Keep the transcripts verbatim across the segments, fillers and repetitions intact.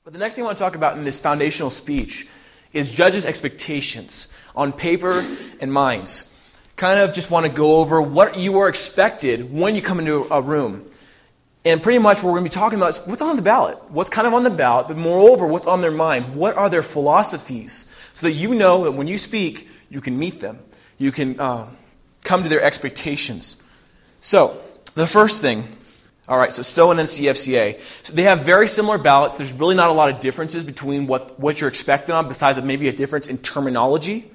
But the next thing I want to talk about in this foundational speech is judges' expectations on paper and minds. Kind of just want to go over what you are expected when you come into a room. And pretty much what we're going to be talking about is what's on the ballot. What's kind of on the ballot, but moreover, what's on their mind. What are their philosophies? So that you know that when you speak, you can meet them. You can uh, come to their expectations. So, the first thing, all right, so Stowe and then C F C A. So they have very similar ballots. There's really not a lot of differences between what, what you're expecting on, besides maybe a difference in terminology.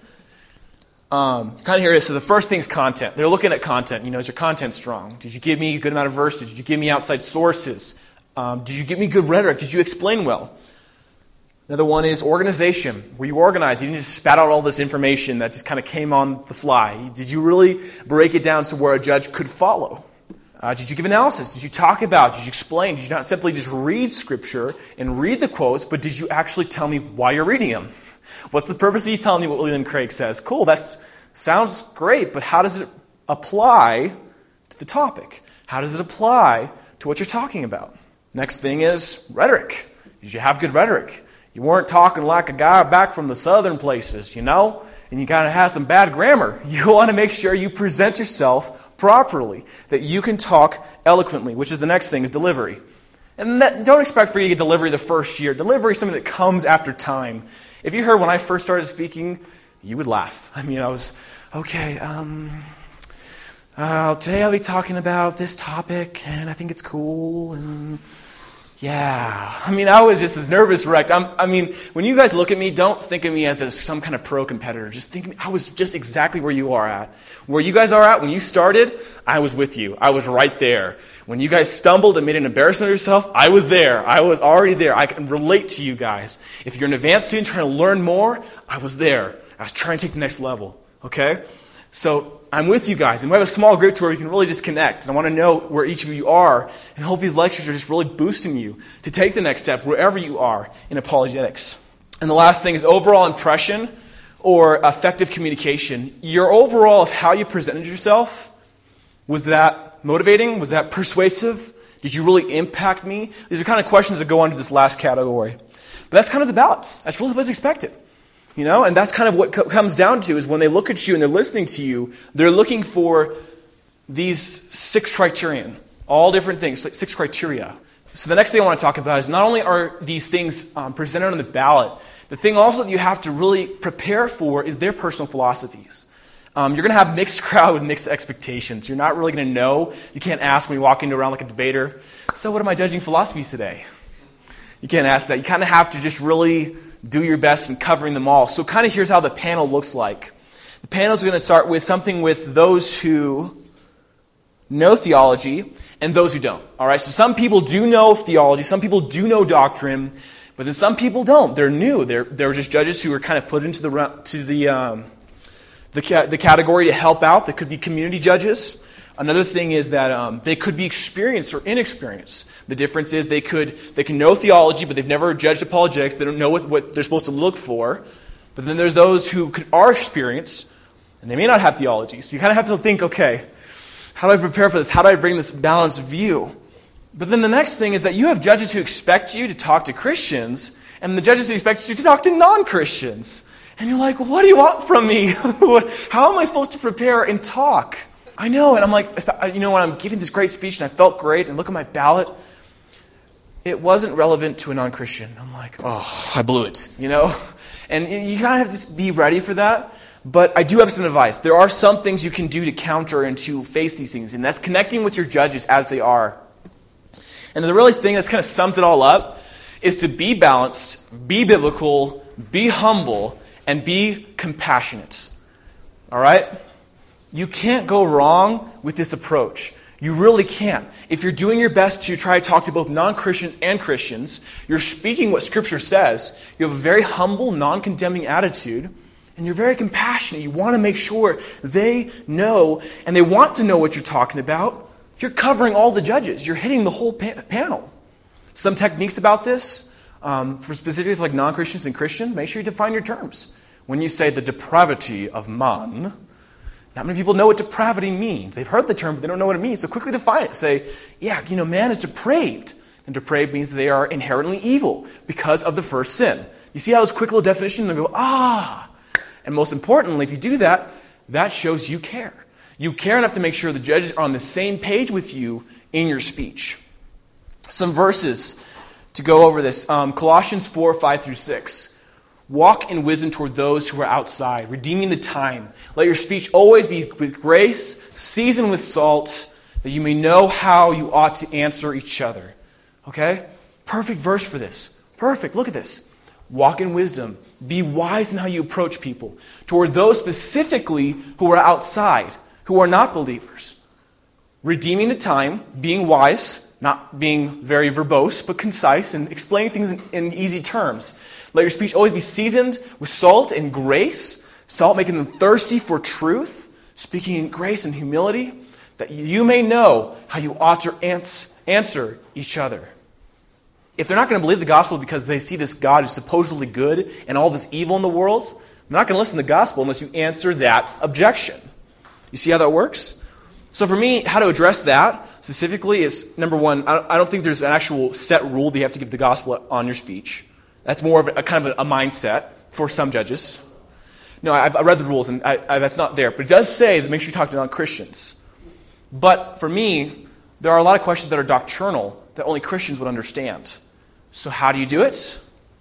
Um, kind of here it is. So the first thing is content. They're looking at content. You know, is your content strong? Did you give me a good amount of verses? Did you give me outside sources? Um, did you give me good rhetoric? Did you explain well? Another one is organization. Were you organized? You didn't just spat out all this information that just kind of came on the fly. Did you really break it down to where a judge could follow? Uh, did you give analysis? Did you talk about? Did you explain? Did you not simply just read Scripture and read the quotes, but did you actually tell me why you're reading them? What's the purpose of you telling me what William Craig says? Cool, that sounds great, but how does it apply to the topic? How does it apply to what you're talking about? Next thing is rhetoric. Did you have good rhetoric? You weren't talking like a guy back from the southern places, you know? And you kind of had some bad grammar. You want to make sure you present yourself properly, that you can talk eloquently, which is the next thing, is delivery. And that, don't expect for you to get delivery the first year. Delivery is something that comes after time. If you heard when I first started speaking, you would laugh. I mean, I was, okay, um, uh, today I'll be talking about this topic, and I think it's cool, and yeah. I mean, I was just this nervous wreck. I'm, I mean, when you guys look at me, don't think of me as a, some kind of pro competitor. Just think of me, I was just exactly where you are at. Where you guys are at, when you started, I was with you. I was right there. When you guys stumbled and made an embarrassment of yourself, I was there. I was already there. I can relate to you guys. If you're an advanced student trying to learn more, I was there. I was trying to take the next level. Okay? So I'm with you guys. And we have a small group to where we can really just connect. And I want to know where each of you are. And hope these lectures are just really boosting you to take the next step wherever you are in apologetics. And the last thing is overall impression or effective communication. Your overall of how you presented yourself, was that motivating? Was that persuasive? Did you really impact me? These are kind of questions that go on to this last category. But that's kind of the balance. That's really what's expected. You know, and that's kind of what co- comes down to is when they look at you and they're listening to you, they're looking for these six criterion, all different things, like six criteria. So the next thing I want to talk about is not only are these things um, presented on the ballot, the thing also that you have to really prepare for is their personal philosophies. Um, you're going to have a mixed crowd with mixed expectations. You're not really going to know. You can't ask when you walk into around like a debater, so what are my judging philosophies today? You can't ask that. You kind of have to just really do your best in covering them all. So kind of here's how the panel looks like. The panel is going to start with something with those who know theology and those who don't. All right, so some people do know theology, some people do know doctrine, but then some people don't. They're new. They're they're just judges who are kind of put into the to the um, the the category to help out. They could be community judges. Another thing is that um, they could be experienced or inexperienced. The difference is they could they can know theology, but they've never judged apologetics. They don't know what, what they're supposed to look for. But then there's those who could, are experienced, and they may not have theology. So you kind of have to think, okay, how do I prepare for this? How do I bring this balanced view? But then the next thing is that you have judges who expect you to talk to Christians, and the judges who expect you to talk to non-Christians. And you're like, what do you want from me? How am I supposed to prepare and talk? I know, and I'm like, you know, when I'm giving this great speech and I felt great, and look at my ballot, it wasn't relevant to a non-Christian. I'm like, oh, I blew it, you know? And you kind of have to be ready for that. But I do have some advice. There are some things you can do to counter and to face these things, and that's connecting with your judges as they are. And the really thing that kind of sums it all up is to be balanced, be biblical, be humble, and be compassionate. All right? You can't go wrong with this approach. You really can't. If you're doing your best to try to talk to both non-Christians and Christians, you're speaking what Scripture says, you have a very humble, non-condemning attitude, and you're very compassionate. You want to make sure they know, and they want to know what you're talking about. You're covering all the judges. You're hitting the whole pa- panel. Some techniques about this, um, for specifically for like non-Christians and Christians, make sure you define your terms. When you say the depravity of man, not many people know what depravity means. They've heard the term, but they don't know what it means. So quickly define it. Say, yeah, you know, man is depraved. And depraved means they are inherently evil because of the first sin. You see how this quick little definition, they go, ah. And most importantly, if you do that, that shows you care. You care enough to make sure the judges are on the same page with you in your speech. Some verses to go over this. Um, Colossians four, five through six. Walk in wisdom toward those who are outside, redeeming the time. Let your speech always be with grace, seasoned with salt, that you may know how you ought to answer each other. Okay? Perfect verse for this. Perfect. Look at this. Walk in wisdom. Be wise in how you approach people. Toward those specifically who are outside, who are not believers. Redeeming the time, being wise, not being very verbose, but concise, and explaining things in, in easy terms. Let your speech always be seasoned with salt and grace. Salt making them thirsty for truth, speaking in grace and humility, that you may know how you ought to ans- answer each other. If they're not going to believe the gospel because they see this God who's supposedly good and all this evil in the world, they're not going to listen to the gospel unless you answer that objection. You see how that works? So for me, how to address that specifically is, number one, I don't think there's an actual set rule that you have to give the gospel on your speech. That's more of a, a kind of a, a mindset for some judges. No, I've I read the rules, and I, I, that's not there. But it does say that make sure you talk to non-Christians. But for me, there are a lot of questions that are doctrinal that only Christians would understand. So how do you do it?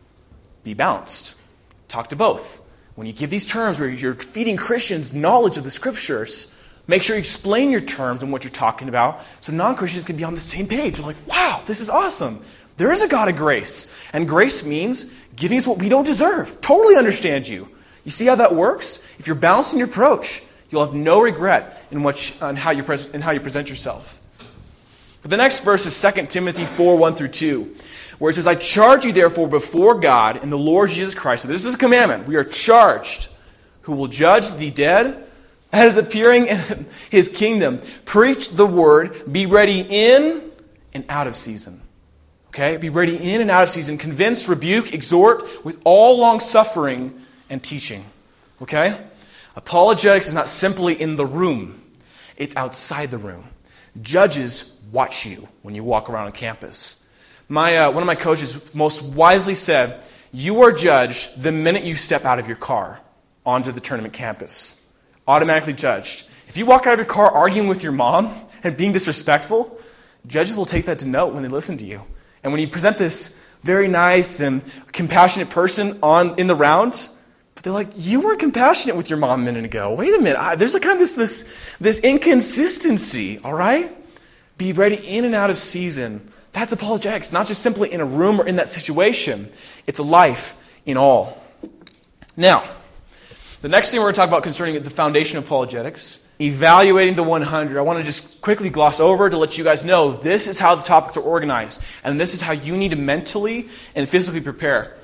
Be balanced. Talk to both. When you give these terms where you're feeding Christians knowledge of the Scriptures, make sure you explain your terms and what you're talking about so non-Christians can be on the same page. They're like, wow, this is awesome. There is a God of grace. And grace means giving us what we don't deserve. Totally understand you. You see how that works? If you're balanced in your approach, you'll have no regret in, what you, in, how, you pres- in how you present yourself. But the next verse is Second Timothy four, one through two. Where it says, I charge you therefore before God and the Lord Jesus Christ. So this is a commandment. We are charged, who will judge the dead as appearing in his kingdom. Preach the word. Be ready in and out of season. Okay? Be ready in and out of season. Convince, rebuke, exhort with all long suffering and teaching. Okay? Apologetics is not simply in the room. It's outside the room. Judges watch you when you walk around on campus. My uh, one of my coaches most wisely said, you are judged the minute you step out of your car onto the tournament campus. Automatically judged. If you walk out of your car arguing with your mom and being disrespectful, judges will take that to note when they listen to you. And when you present this very nice and compassionate person on in the round, but they're like, you weren't compassionate with your mom a minute ago. Wait a minute. I, there's a kind of this, this, this inconsistency, all right? Be ready in and out of season. That's apologetics, not just simply in a room or in that situation. It's a life in all. Now, the next thing we're going to talk about concerning the foundation of apologetics, evaluating the one hundred. I want to just quickly gloss over to let you guys know this is how the topics are organized, and this is how you need to mentally and physically prepare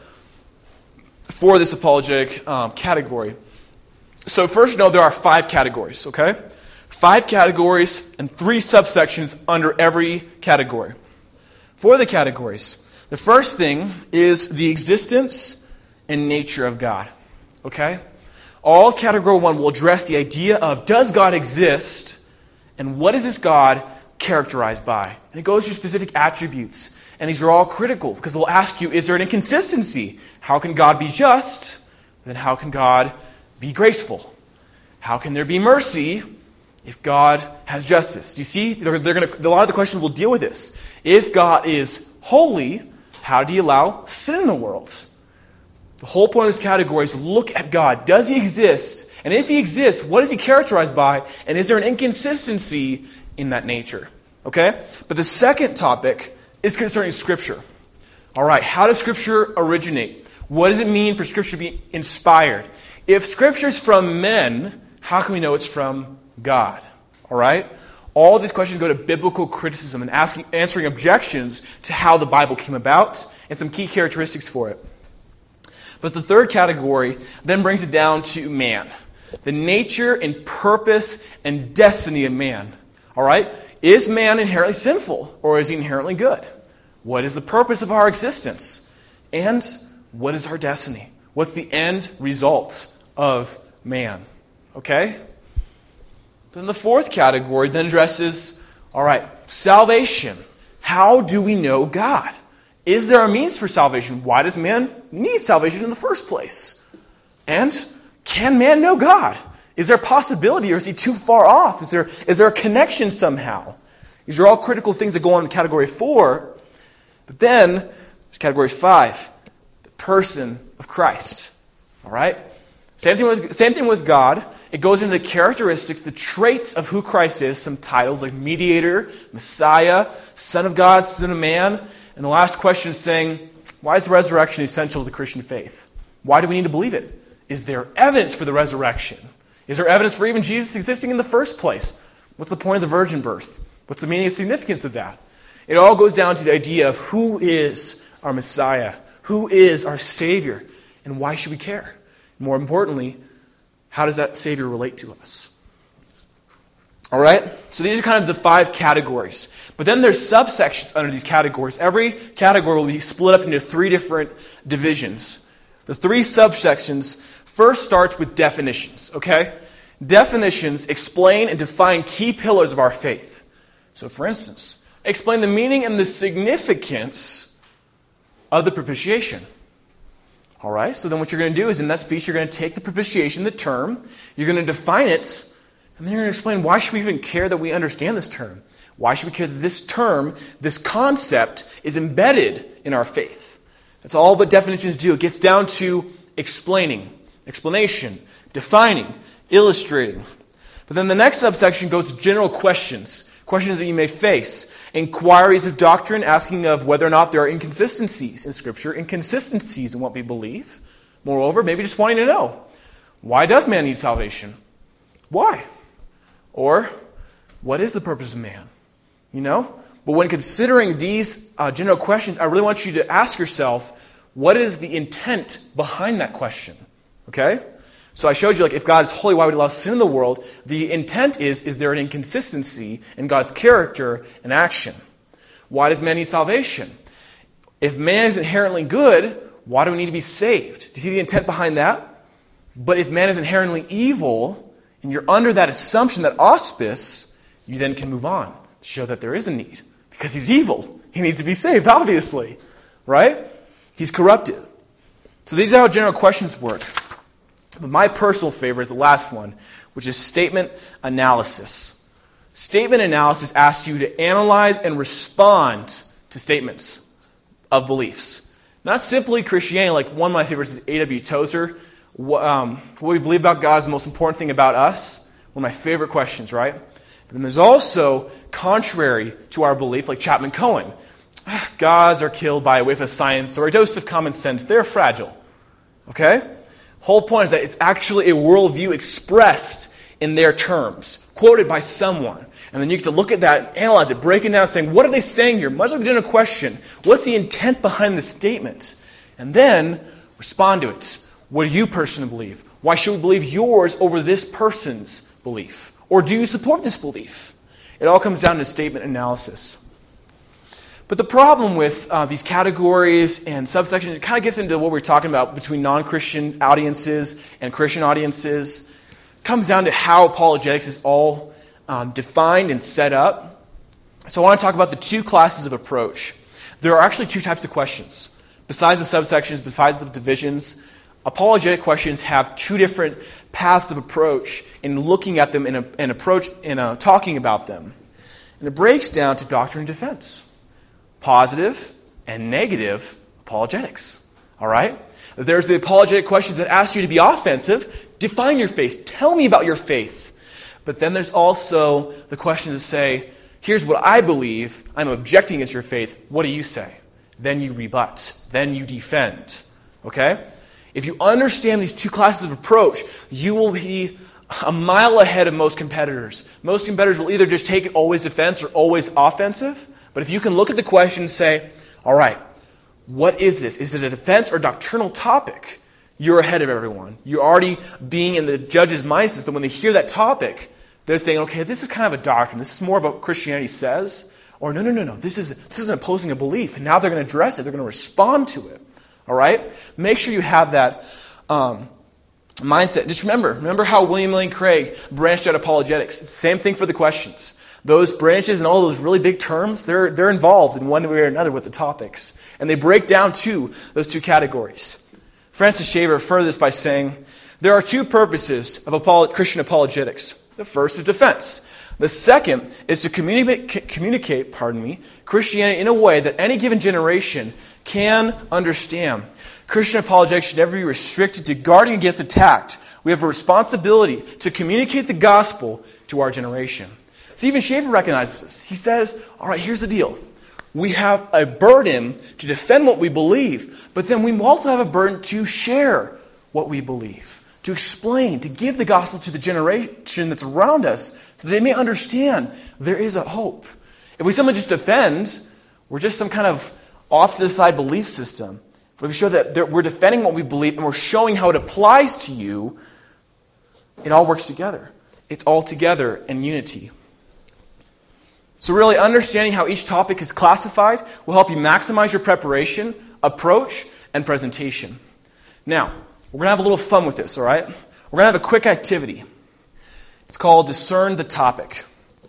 for this apologetic um, category. So first, know there are five categories, okay? Five categories and three subsections under every category. For the categories, the first thing is the existence and nature of God. Okay? All category one will address the idea of, does God exist, and what is this God characterized by? And it goes through specific attributes. And these are all critical, because they'll ask you, is there an inconsistency? How can God be just? Then how can God be graceful? How can there be mercy if God has justice? Do you see? They're, they're gonna, a lot of the questions will deal with this. If God is holy, how do you allow sin in the world? The whole point of this category is look at God. Does he exist? And if he exists, what is he characterized by? And is there an inconsistency in that nature? Okay? But the second topic is concerning Scripture. All right, how does Scripture originate? What does it mean for Scripture to be inspired? If Scripture is from men, how can we know it's from God? All right? All these questions go to biblical criticism and asking, answering objections to how the Bible came about and some key characteristics for it. But the third category then brings it down to man. The nature and purpose and destiny of man. All right? Is man inherently sinful or is he inherently good? What is the purpose of our existence? And what is our destiny? What's the end result of man? Okay? Then the fourth category then addresses, all right, salvation. how do we know God? Is there a means for salvation? Why does man need salvation in the first place? And can man know God? Is there a possibility, or is he too far off? Is there, is there a connection somehow? These are all critical things that go on in category four. But then, there's category five, the person of Christ. All right? Same thing with, same thing with God. It goes into the characteristics, the traits of who Christ is, some titles like mediator, Messiah, Son of God, Son of Man. And the last question is saying, why is the resurrection essential to the Christian faith? Why do we need to believe it? Is there evidence for the resurrection? Is there evidence for even Jesus existing in the first place? What's the point of the virgin birth? What's the meaning and significance of that? It all goes down to the idea of who is our Messiah, who is our Savior, and why should we care? More importantly, how does that Savior relate to us? All right? So these are kind of the five categories. But then there's subsections under these categories. Every category will be split up into three different divisions. The three subsections first starts with definitions, okay? Definitions explain and define key pillars of our faith. So for instance, explain the meaning and the significance of the propitiation. All right, so then what you're going to do is in that speech, you're going to take the propitiation, the term, you're going to define it, and then you're going to explain why should we even care that we understand this term? Why should we care that this term, this concept, is embedded in our faith? That's all what definitions do. It gets down to explaining, explanation, defining, illustrating. But then the next subsection goes to general questions, questions that you may face. Inquiries of doctrine, asking of whether or not there are inconsistencies in Scripture, inconsistencies in what we believe. Moreover, maybe just wanting to know, why does man need salvation? Why? Or, what is the purpose of man? You know? But when considering these uh, general questions, I really want you to ask yourself, what is the intent behind that question? Okay? So I showed you, like, if God is holy, why would he allow sin in the world? The intent is, is there an inconsistency in God's character and action? Why does man need salvation? If man is inherently good, why do we need to be saved? Do you see the intent behind that? But if man is inherently evil, and you're under that assumption, that auspice, you then can move on to show that there is a need. Because he's evil. He needs to be saved, obviously. Right? He's corrupted. So these are how general questions work. But my personal favorite is the last one, which is statement analysis. Statement analysis asks you to analyze and respond to statements of beliefs. Not simply Christianity, like one of my favorites is A W Tozer. What, um, what we believe about God is the most important thing about us. One of my favorite questions, right? But then there's also contrary to our belief, like Chapman Cohen. Gods are killed by a whiff of science or a dose of common sense. They're fragile. Okay? Whole point is that it's actually a worldview expressed in their terms, quoted by someone. And then you get to look at that, analyze it, break it down, saying, what are they saying here? Much like the general question, what's the intent behind the statement? And then respond to it. What do you personally believe? Why should we believe yours over this person's belief? Or do you support this belief? It all comes down to statement analysis. But the problem with uh, these categories and subsections, it kind of gets into what we're talking about between non-Christian audiences and Christian audiences. It comes down to how apologetics is all um, defined and set up. So I want to talk about the two classes of approach. There are actually two types of questions. Besides the subsections, besides the divisions, apologetic questions have two different paths of approach in looking at them and, and approach in uh, talking about them. And it breaks down to doctrine and defense. Positive and negative apologetics. All right? There's the apologetic questions that ask you to be offensive. Define your faith. Tell me about your faith. But then there's also the questions that say, here's what I believe. I'm objecting against your faith. What do you say? Then you rebut. Then you defend. Okay? If you understand these two classes of approach, you will be a mile ahead of most competitors. Most competitors will either just take it always defense or always offensive. But if you can look at the question and say, all right, what is this? Is it a defense or doctrinal topic? You're ahead of everyone. You're already being in the judge's mind system. When they hear that topic, they're thinking, okay, this is kind of a doctrine. This is more of what Christianity says. Or no, no, no, no. This is this is opposing a belief. And now they're going to address it. They're going to respond to it. All right? Make sure you have that um, mindset. Just remember, remember how William Lane Craig branched out apologetics. It's the same thing for the questions. Those branches and all those really big terms, they're, they're involved in one way or another with the topics. And they break down to those two categories. Francis Schaeffer further this by saying, there are two purposes of apolo- Christian apologetics. The first is defense. The second is to communicate, c- communicate, pardon me, Christianity in a way that any given generation can understand. Christian apologetics should never be restricted to guarding against attack. We have a responsibility to communicate the gospel to our generation. So even Schaeffer recognizes this. He says, all right, here's the deal. We have a burden to defend what we believe, but then we also have a burden to share what we believe, to explain, to give the gospel to the generation that's around us so they may understand there is a hope. If we simply just defend, we're just some kind of off-to-the-side belief system. But if we show that we're defending what we believe and we're showing how it applies to you, it all works together. It's all together in unity. So really understanding how each topic is classified will help you maximize your preparation, approach, and presentation. Now, we're going to have a little fun with this, all right? We're going to have a quick activity. It's called Discern the Topic.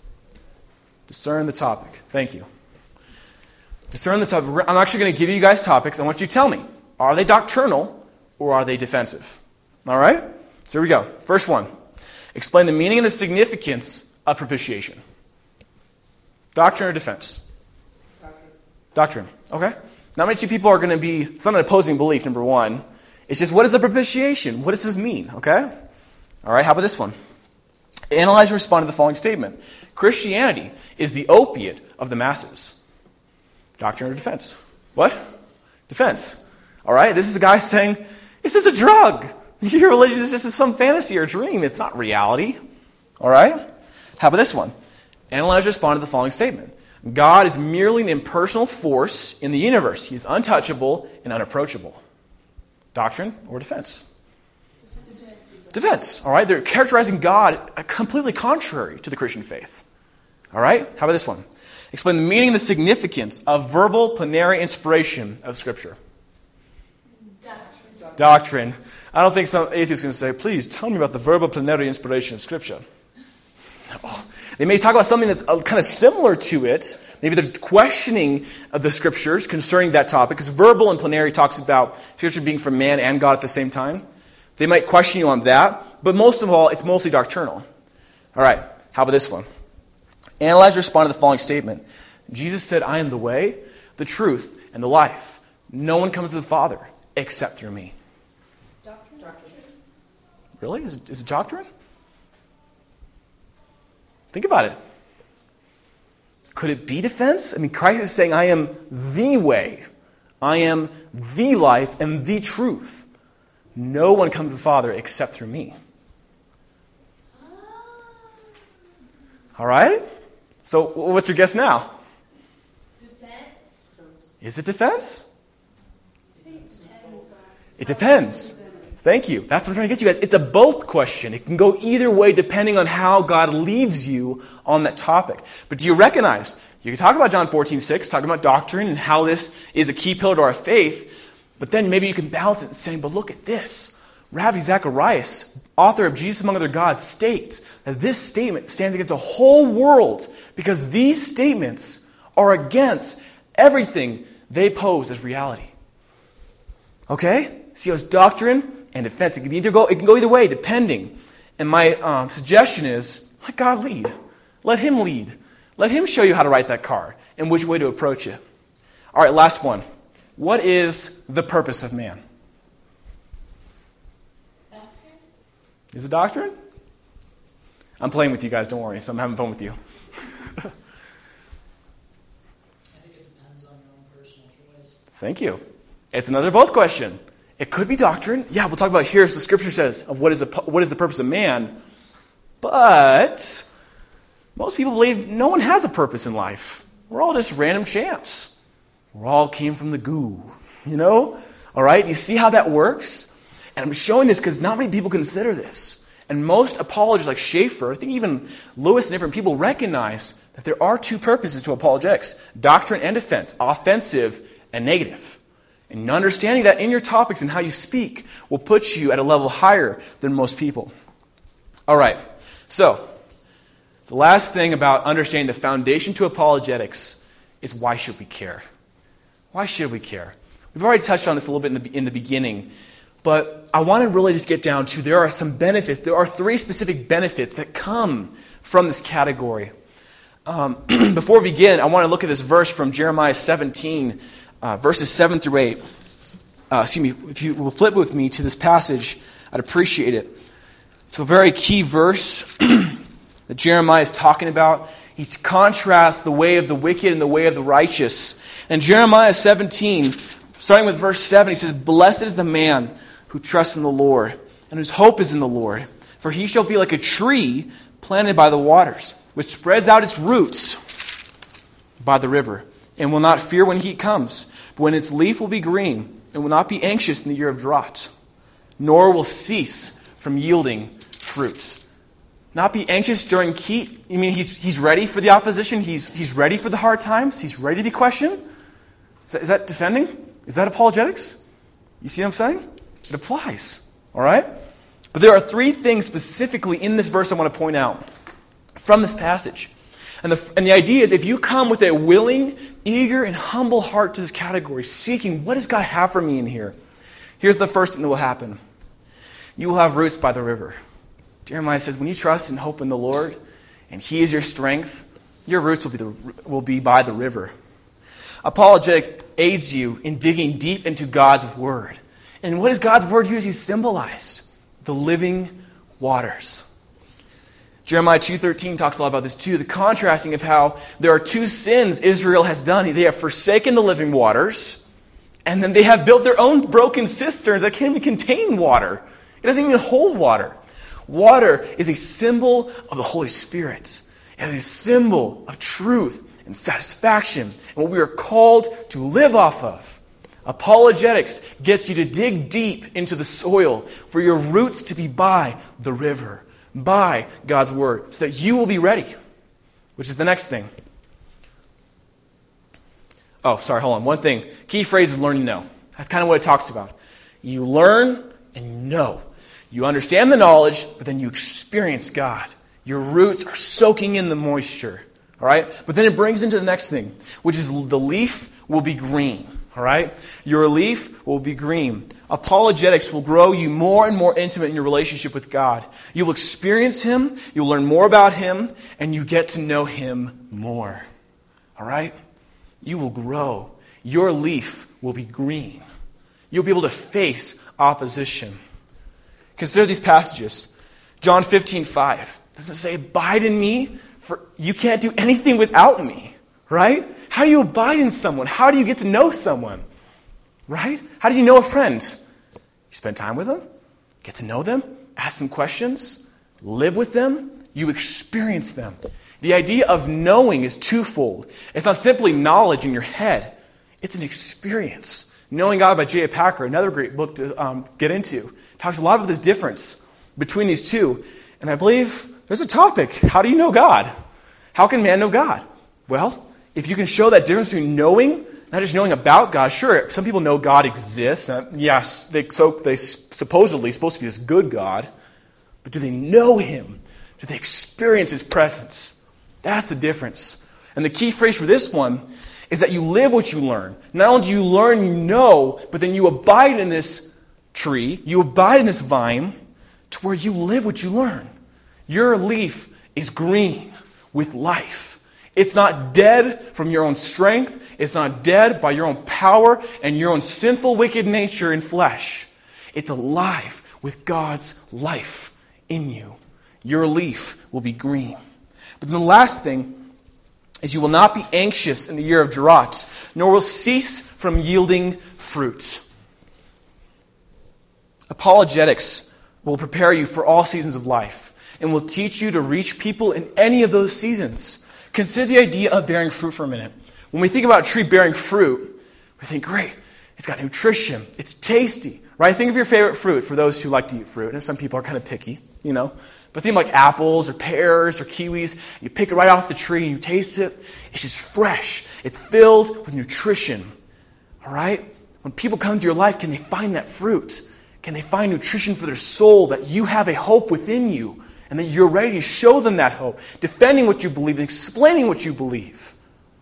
Discern the topic. Thank you. Discern the topic. I'm actually going to give you guys topics. I want you to tell me, are they doctrinal or are they defensive? All right? So here we go. First one. Explain the meaning and the significance of propitiation. Doctrine or defense? Doctrine. Doctrine. Okay. Not many people are going to be, it's not an opposing belief, number one. It's just, what is a propitiation? What does this mean? Okay? All right, how about this one? Analyze and respond to the following statement. Christianity is the opiate of the masses. Doctrine or defense? What? Defense. All right, this is a guy saying, this is a drug. Your religion is just some fantasy or dream. It's not reality. All right? How about this one? Analyze and respond to the following statement. God is merely an impersonal force in the universe. He is untouchable and unapproachable. Doctrine or defense? Defense. Defense. All right? They're characterizing God completely contrary to the Christian faith. All right? How about this one? Explain the meaning and the significance of verbal plenary inspiration of Scripture. Doctrine. Doctrine. I don't think some atheist is going to say, please tell me about the verbal plenary inspiration of Scripture. No. They may talk about something that's kind of similar to it. Maybe they're questioning of the Scriptures concerning that topic, because verbal and plenary talks about Scripture being from man and God at the same time. They might question you on that, but most of all, it's mostly doctrinal. All right, how about this one? Analyze and respond to the following statement. Jesus said, I am the way, the truth, and the life. No one comes to the Father except through me. Doctrine? Really? Is, is it doctrine? Think about it. Could it be defense? I mean, Christ is saying, I am the way. I am the life and the truth. No one comes to the Father except through me. All right? So what's your guess now? Defense. Is it defense? It depends. It depends. Thank you. That's what I'm trying to get you guys. It's a both question. It can go either way depending on how God leads you on that topic. But do you recognize, you can talk about John fourteen six, talking about doctrine and how this is a key pillar to our faith, but then maybe you can balance it and say, but look at this. Ravi Zacharias, author of Jesus Among Other Gods, states that this statement stands against the whole world because these statements are against everything they pose as reality. Okay? See how it's doctrine and defense. It can either go, it can go either way, depending. And my um, suggestion is, let God lead. Let Him lead. Let Him show you how to write that card and which way to approach it. All right, last one. What is the purpose of man? Doctrine. Is it doctrine? I'm playing with you guys, don't worry. So I'm having fun with you. I think it depends on your own personal choice. Thank you. It's another both question. It could be doctrine. Yeah, we'll talk about here as the Scripture says of what is, a, what is the purpose of man. But most people believe no one has a purpose in life. We're all just random chance. We all came from the goo. You know? All right? You see how that works? And I'm showing this because not many people consider this. And most apologists like Schaeffer, I think even Lewis and different people recognize that there are two purposes to apologetics. Doctrine and defense. Offensive and negative. And understanding that in your topics and how you speak will put you at a level higher than most people. All right. So, The last thing about understanding the foundation to apologetics is why should we care? Why should we care? We've already touched on this a little bit in the, in the beginning, but I want to really just get down to there are some benefits. There are three specific benefits that come from this category. Um, before we begin, I want to look at this verse from Jeremiah seventeen, uh, verses seven through eight. Uh, excuse me, if you will flip with me to this passage, I'd appreciate it. It's a very key verse that Jeremiah is talking about. He contrasts the way of the wicked and the way of the righteous. And Jeremiah seventeen, starting with verse seven, he says, "Blessed is the man who trusts in the Lord, and whose hope is in the Lord. For he shall be like a tree planted by the waters, which spreads out its roots by the river, and will not fear when heat comes. But when its leaf will be green, and will not be anxious in the year of drought, nor will cease from yielding fruit." Not be anxious during heat. You mean he's he's ready for the opposition? He's he's ready for the hard times? He's ready to be questioned? Is that, is that defending? Is that apologetics? You see what I'm saying? It applies. All right? But there are three things specifically in this verse I want to point out from this passage. And the, and the idea is if you come with a willing, eager, and humble heart to this category, seeking what does God have for me in here, here's the first thing that will happen. You will have roots by the river. Jeremiah says, when you trust and hope in the Lord, and He is your strength, your roots will be, the, will be by the river. Apologetics aids you in digging deep into God's Word. And what does God's Word usually symbolize? The living waters. Jeremiah two thirteen talks a lot about this too, the contrasting of how there are two sins Israel has done. They have forsaken the living waters, and then they have built their own broken cisterns that can't even contain water. It doesn't even hold water. Water is a symbol of the Holy Spirit. It is a symbol of truth and satisfaction and what we are called to live off of. Apologetics gets you to dig deep into the soil for your roots to be by the river, by God's Word, so that you will be ready, which is the next thing. Oh, sorry, hold on. One thing. Key phrase is learn and know. That's kind of what it talks about. You learn and you know. You understand the knowledge, but then you experience God. Your roots are soaking in the moisture. All right? But then it brings into the next thing, which is the leaf will be green. All right? Your leaf will be green. Apologetics will grow you more and more intimate in your relationship with God. You'll experience Him, you'll learn more about Him, and you get to know Him more. All right? You will grow. Your leaf will be green. You'll be able to face opposition. Consider these passages. John fifteen five. Doesn't it say, abide in me, for you can't do anything without me. Right? How do you abide in someone? How do you get to know someone? Right? How do you know a friend? You spend time with them, get to know them, ask them questions, live with them, you experience them. The idea of knowing is twofold. It's not simply knowledge in your head. It's an experience. Knowing God by J A. Packer, another great book to um, get into, talks a lot about this difference between these two. And I believe there's a topic. How do you know God? How can man know God? Well, if you can show that difference between knowing, not just knowing about God. Sure, some people know God exists. Uh, yes, they, so they supposedly supposed to be this good God. But do they know Him? Do they experience His presence? That's the difference. And the key phrase for this one is that you live what you learn. Not only do you learn, you know, but then you abide in this tree, you abide in this vine to where you live what you learn. Your leaf is green with life. It's not dead from your own strength. It's not dead by your own power and your own sinful, wicked nature and flesh. It's alive with God's life in you. Your leaf will be green. But then the last thing is you will not be anxious in the year of drought, nor will cease from yielding fruit. Apologetics will prepare you for all seasons of life and will teach you to reach people in any of those seasons. Consider the idea of bearing fruit for a minute. When we think about a tree bearing fruit, we think, great, it's got nutrition, it's tasty, right? Think of your favorite fruit for those who like to eat fruit. And some people are kind of picky, you know. But think of like apples or pears or kiwis. You pick it right off the tree and you taste it. It's just fresh. It's filled with nutrition. All right? When people come to your life, can they find that fruit? Can they find nutrition for their soul, that you have a hope within you and that you're ready to show them that hope, defending what you believe and explaining what you believe.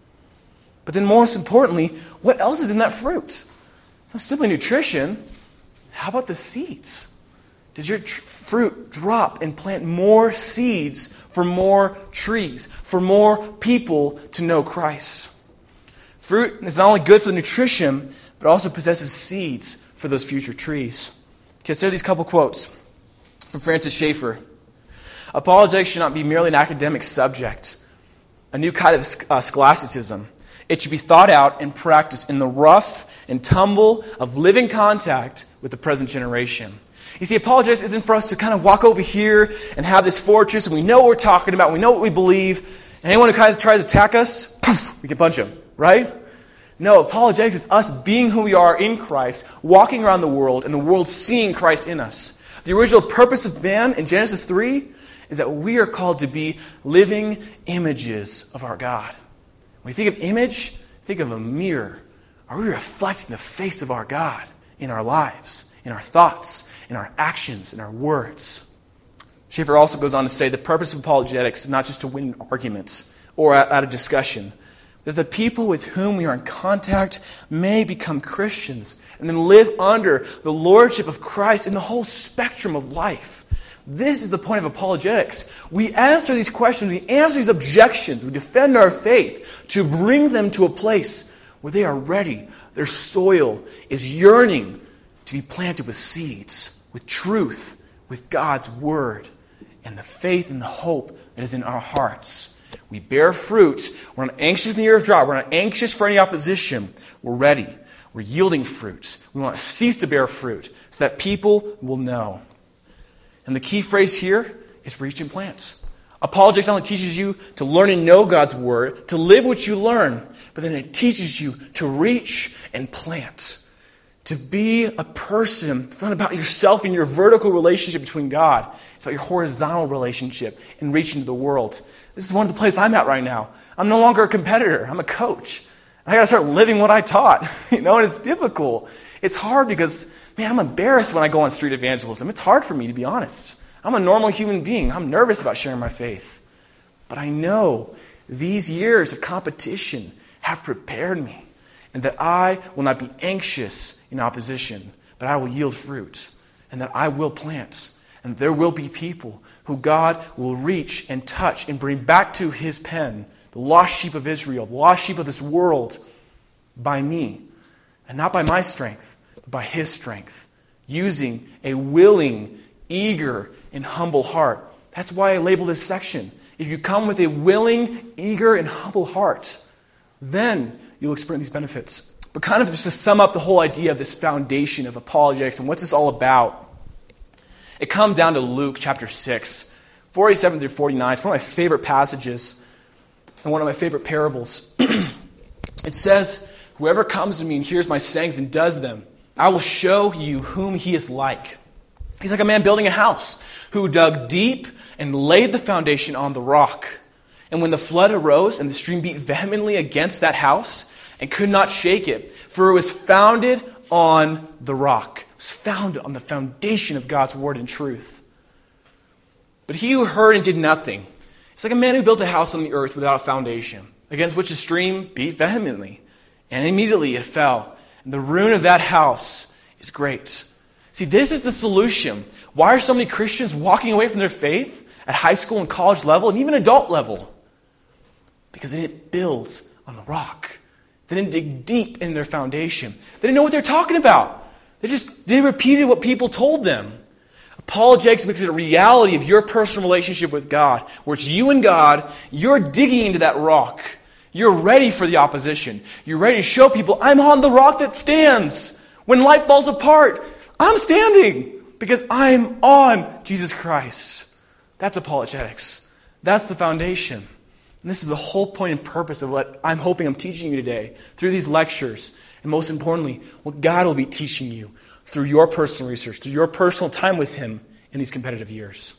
But then most importantly, what else is in that fruit? It's not simply nutrition. How about the seeds? Does your tr- fruit drop and plant more seeds for more trees, for more people to know Christ? Fruit is not only good for the nutrition, but also possesses seeds for those future trees. Consider these couple quotes from Francis Schaeffer. Apologetics should not be merely an academic subject, a new kind of uh, scholasticism. It should be thought out and practiced in the rough and tumble of living contact with the present generation. You see, apologetics isn't for us to kind of walk over here and have this fortress, and we know what we're talking about, we know what we believe, and anyone who kind of tries to attack us, poof, we can punch them, right? No, apologetics is us being who we are in Christ, walking around the world, and the world seeing Christ in us. The original purpose of man in Genesis three is that we are called to be living images of our God. When you think of image, think of a mirror. Are we reflecting the face of our God in our lives, in our thoughts, in our actions, in our words? Schaeffer also goes on to say the purpose of apologetics is not just to win arguments or at a discussion, that the people with whom we are in contact may become Christians and then live under the lordship of Christ in the whole spectrum of life. This is the point of apologetics. We answer these questions, we answer these objections, we defend our faith to bring them to a place where they are ready. Their soil is yearning to be planted with seeds, with truth, with God's word, and the faith and the hope that is in our hearts. We bear fruit. We're not anxious in the year of drought. We're not anxious for any opposition. We're ready. We're yielding fruit. We want to cease to bear fruit so that people will know. And the key phrase here is reach and plant. Apologetics not only teaches you to learn and know God's word, to live what you learn, but then it teaches you to reach and plant. To be a person, it's not about yourself and your vertical relationship between God. It's about your horizontal relationship and reaching to the world. This is one of the places I'm at right now. I'm no longer a competitor. I'm a coach. I got to start living what I taught. You know, and it's difficult. It's hard because, man, I'm embarrassed when I go on street evangelism. It's hard for me, to be honest. I'm a normal human being. I'm nervous about sharing my faith. But I know these years of competition have prepared me, and that I will not be anxious in opposition, but I will yield fruit, and that I will plant, and there will be people who God will reach and touch and bring back to his pen, the lost sheep of Israel, the lost sheep of this world, by me, and not by my strength, but by his strength, using a willing, eager, and humble heart. That's why I label this section. If you come with a willing, eager, and humble heart, then you'll experience these benefits. But kind of just to sum up the whole idea of this foundation of apologetics and what's this all about, it comes down to Luke chapter six, forty-seven through forty-nine. It's one of my favorite passages and one of my favorite parables. It says, "Whoever comes to me and hears my sayings and does them, I will show you whom he is like. He's like a man building a house who dug deep and laid the foundation on the rock. And when the flood arose and the stream beat vehemently against that house and could not shake it, for it was founded on the rock." It was founded on the foundation of God's word and truth. "But he who heard and did nothing, it's like a man who built a house on the earth without a foundation, against which the stream beat vehemently. And immediately it fell. And the ruin of that house is great." See, this is the solution. Why are so many Christians walking away from their faith at high school and college level and even adult level? Because they didn't build on the rock. They didn't dig deep in their foundation. They didn't know what they're talking about. They just they repeated what people told them. Apologetics makes it a reality of your personal relationship with God, where it's you and God. You're digging into that rock. You're ready for the opposition. You're ready to show people, I'm on the rock that stands. When life falls apart, I'm standing because I'm on Jesus Christ. That's apologetics. That's the foundation. And this is the whole point and purpose of what I'm hoping I'm teaching you today through these lectures. And most importantly, what God will be teaching you through your personal research, through your personal time with him in these competitive years.